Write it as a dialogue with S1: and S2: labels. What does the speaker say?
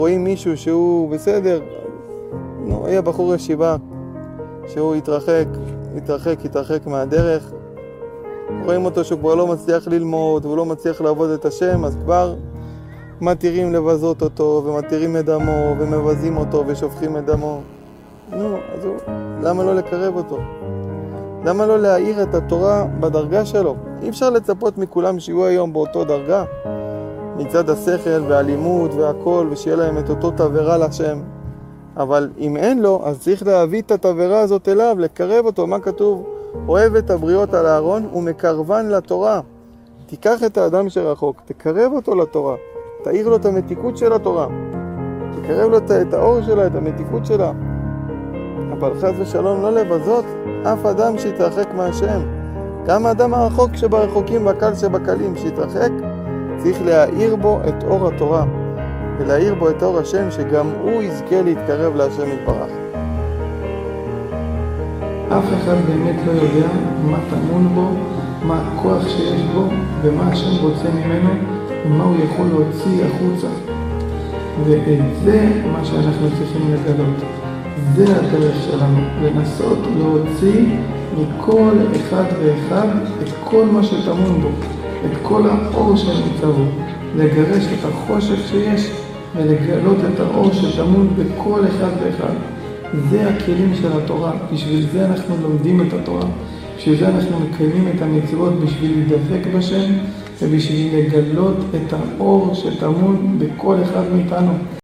S1: רואים מישהו שהוא בסדר, היה בחור ישיבה, שהוא התרחק מהדרך, רואים אותו שהוא כבר לא מצליח ללמוד, והוא לא מצליח לעבוד את השם, אז כבר מתירים לבזות אותו, ומתירים את דמו, ומבזים אותו, ושופכים את דמו. אז למה לא לקרב אותו? למה לא להאיר את התורה בדרגה שלו? אי אפשר לצפות מכולם שיהיו היום באותו דרגה, מצד השכל והלימוד והכל, ושיהיה להם את אותו תברה לשם. אבל אם אין לו, אז צריך להביא את התברה הזאת אליו, לקרב אותו. מה כתוב? אוהב את הבריות על הארון ומקרבן לתורה. תיקח את האדם שרחוק, תקרב אותו לתורה, תאיר לו את המתיקות של התורה, תקרב לו את האור שלה, את המתיקות שלה. אבל חס ושלום לא לבזות אף אדם שיתרחק מהשם. גם האדם הרחוק שברחוקים והקל שבקלים שיתרחק, צריך להאיר בו את אור התורה, ולהאיר בו את אור השם, שגם הוא יזכה להתקרב להשם יתברך.
S2: אף אחד באמת לא יודע מה טמון בו, מה הכוח שיש בו, ומה השם רוצה ממנו, ומה הוא יכול להוציא החוצה. וזה מה שאנחנו צריכים לגלות. זה הדרך שלנו, לנסות להוציא מכל אחד ואחד את כל מה שטמון בו, את כל האור שנמצא בו, לגרש את החושך שיש ולגלות את האור שטמון בכל אחד ואחד. זה הכלים של התורה, בשביל זה אנחנו לומדים את התורה, בשביל זה אנחנו מקיימים את המצוות, בשביל לדבק בשם ובשביל לגלות את האור שטמון בכל אחד מאיתנו.